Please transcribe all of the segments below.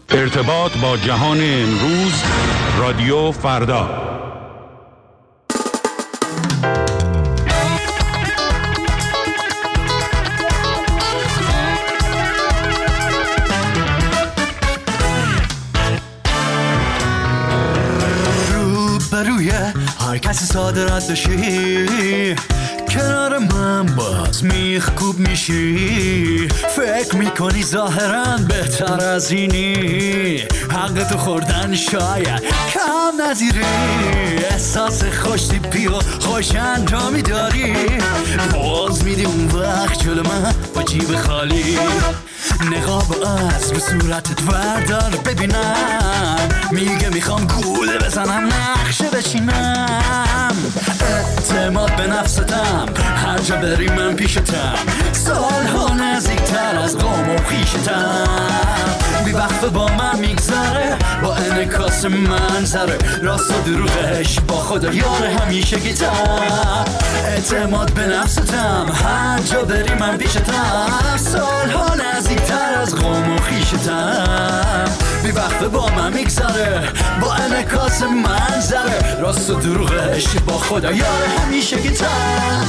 ارتباط با جهان امروز، رادیو فردا. روبروی هر کسی ساده رد بشی، کنار من باز میخکوب میشی. فکر میکنی ظاهرا بهتر از اینی، حق تو خوردن شاید کم نظیری. احساس خوشتیپی و خوش انجامی داری، باز میدی اون وقت جلو من با جیب خالی. نقاب از رو صورتت وردار ببینم، میگه میخوام گول بزنم نقشه بشینم. اعتماد به نفستم، هر جا بری من پیشتم، سالها نزدیکتر از قوم و خویشتم. بی وقت با من میگذره با انعکاس منظره، راست و دروغش با خدا یار همیشه گیتم. اعتماد به نفستم، هر جا بری من پیشتم، سالها نزدیکتر از قوم و خویشتم. بی وقت با من میگذره با انعکاس منظره، راست و دروغش با خدا یار همیشه گیتم.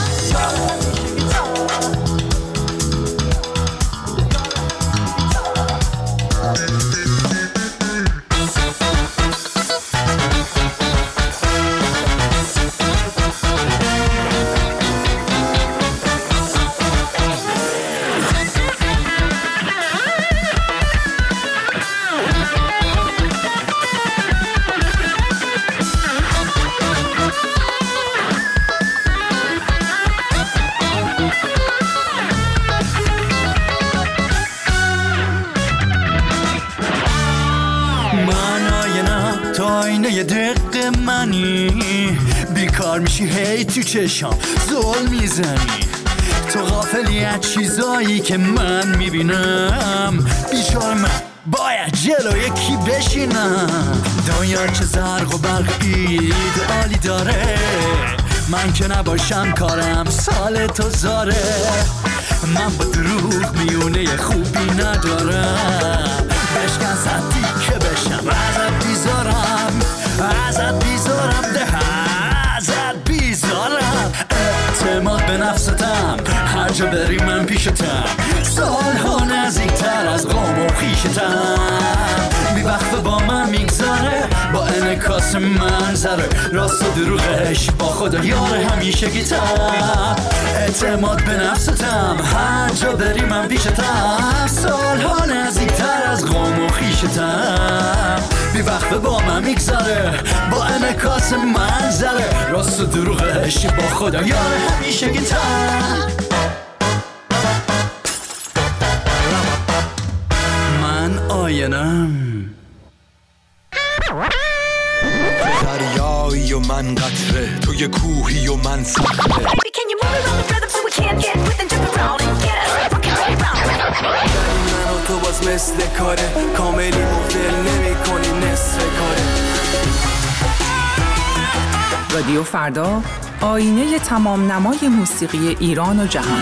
یه دقیقه منی، بیکار میشی هی تو چشم زل میزنی. تو غافلی از چیزایی که من میبینم، بیچاره من باید جلو یکی بشینم. دنیا چه زرق و برق ایدئالی داره، من که نباشم کارم سال تو زاره. من با دروغ میونه خوبی ندارم، بشکن صدی که بشم ازت بیزارم، ازت بیزارم ازت بیزارم. اعتماد به نفستم، هر جا بری من پیشتم، سالها نزدیکتر از قوم و خویشتم. بی وقت با من میگذره با انعکاس منظره، راست و دروغش با خدا یار همیشه گیتم. اعتماد به نفستم، هر جا بری من پیشتم، سالها نزدیکتر از قوم و خویشتم. بی وقت با من میگذره با انعکاس منظره، راست و دروغش با خدا یار همیشه گیتم. من آینم، دریایی و من قطره، توی کوهی و من صخره. من و تو باز مثل کاره، کاملی مفدل نمی کنی نصف کاره. رادیو فردا، آینه تمام نمای موسیقی ایران و جهان.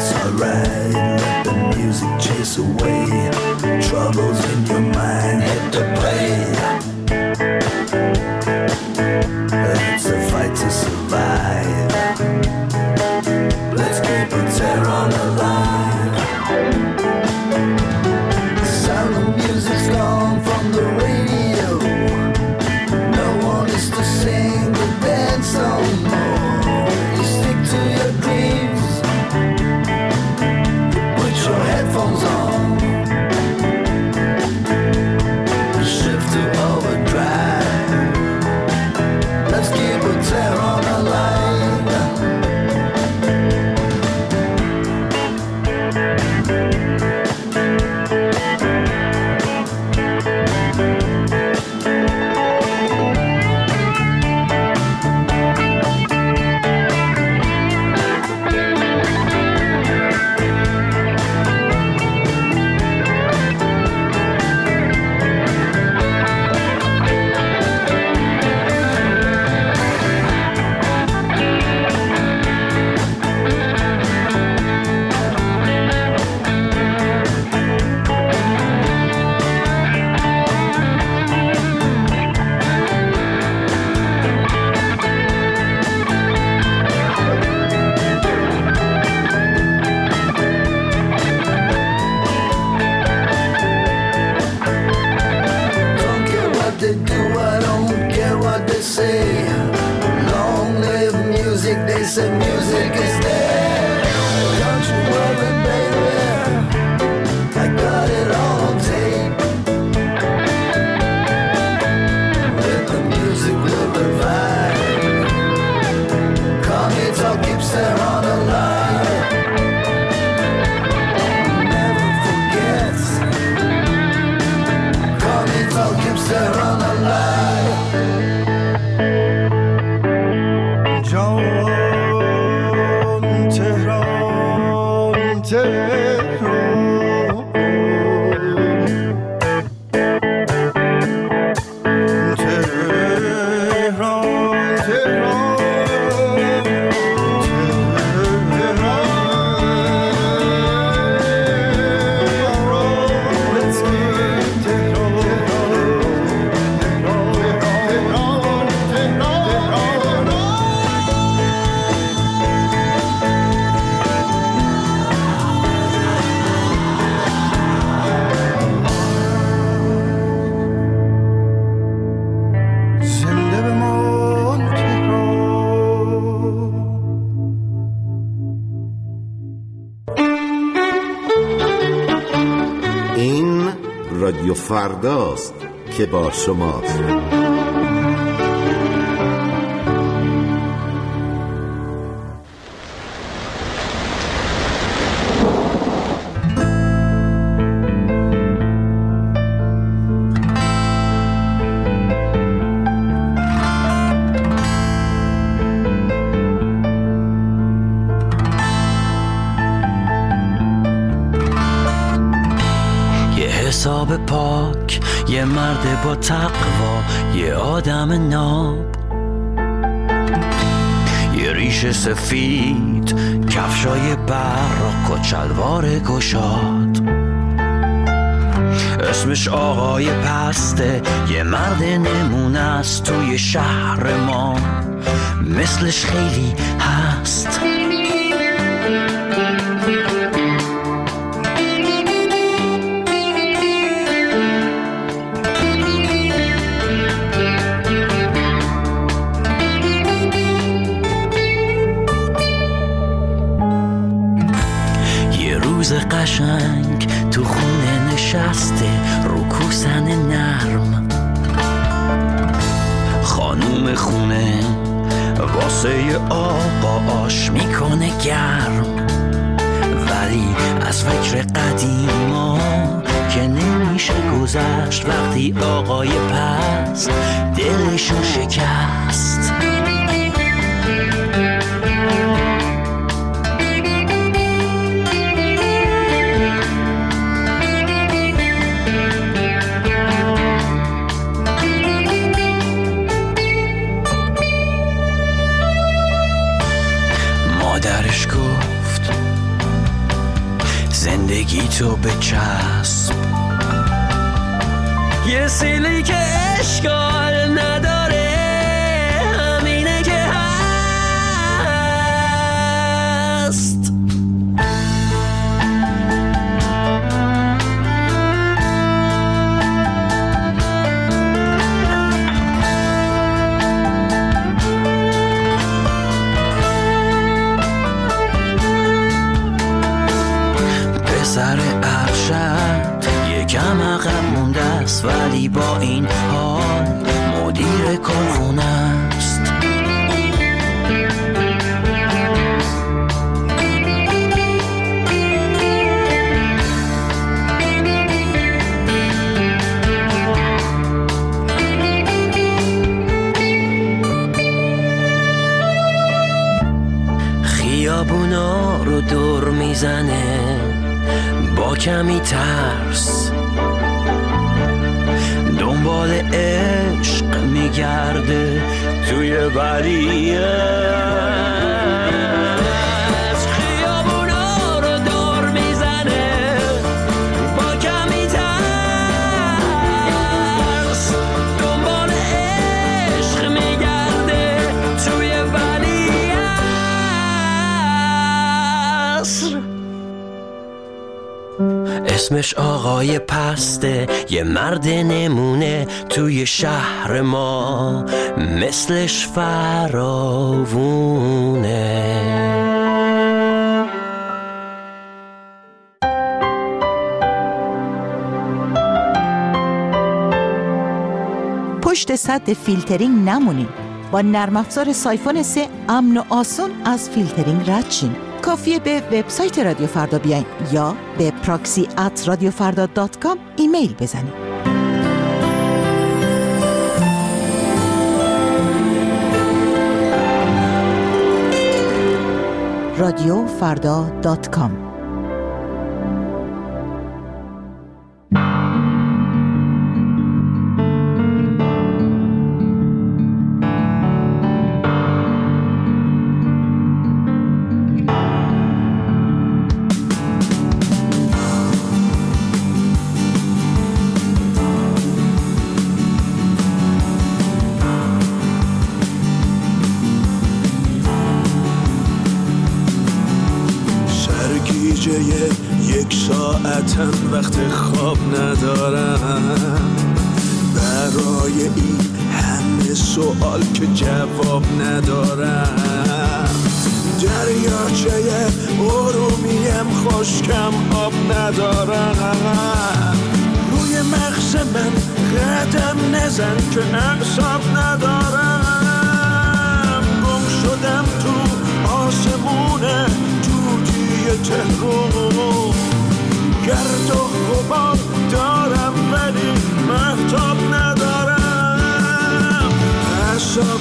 Away troubles in your mind, head said music is there. Don't you worry, baby, I got it all on tape. With the music will revive. Come here, talk, keeps there on a line. Never forgets. Come here, talk, keeps there on a line. تهران رادیو فرداست که با شماست. حساب پاک، یه مرد با تقوا، یه آدم ناب، یه ریش سفید، کفشای براق و چلوار گشاد. اسمش آقای پسته، یه مرد نمونه است توی شهر ما، مثلش خیلی هست. قشنگ تو خونه نشسته رو کوسن نرم، خانوم خونه واسه آقا آش میکنه گرم، ولی از فکر قدیما که نمیشه گذشت وقتی آقای پس دلشو شکست. مادرش گفت زندگی تو بچسب، یه سیلی که اشکال نداره، همینه که هست. سر ارشد یکم عقب مونده است، ولی با این حال مدیر کارخونه است. خیابونا رو دور میزنه با کمی ترس، دنبال عشق میگرده توی ولیعصر. خیابونا رو دور میزنه با کمی ترس، دنبال عشق میگرده توی ولیعصر. اسمش آقای پسته، یه مرد نمونه توی شهر ما، مثلش فراوونه. پشت سد فیلترینگ نمونین. با نرم افزار سایفون 3 امن و آسون از فیلترینگ رد شین. کافیه به وبسایت رادیو فردا بیاین یا به proxy@radiofarda.com ایمیل بزنین. radiofarda.com. یک ساعتم وقت خواب ندارم، برای این همه سوال که جواب ندارم. دریاچه ارومیم خشکم آب ندارم. روی مغز من قدم نزن که اعصاب ندارم. گم شدم تو آسمون تهران، گرد و غبار دارم ولی مهتاب ندارم، اعصاب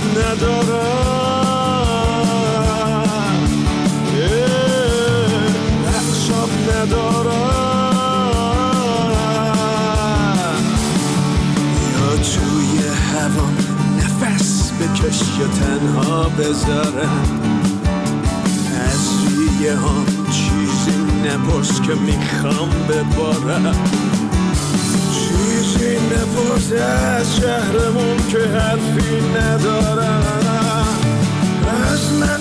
ندارم، اعصاب ندارم. یا توی هوا نفس بکش یا تنها بذارم، از ریه هم چیزی نپرس که میخوام ببارم، چیزی نپرس از شهرمون که حرفی ندارم. از من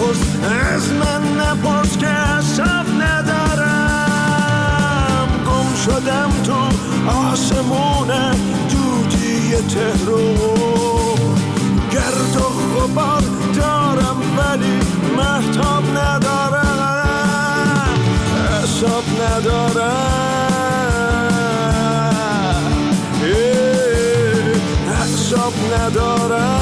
نپرس که حساب ندارم. گم شدم تو آسمون دودی تهران، گرد و غبار دارم ولی مهتاب ندارم، اعصاب ندارم، اعصاب ندارم.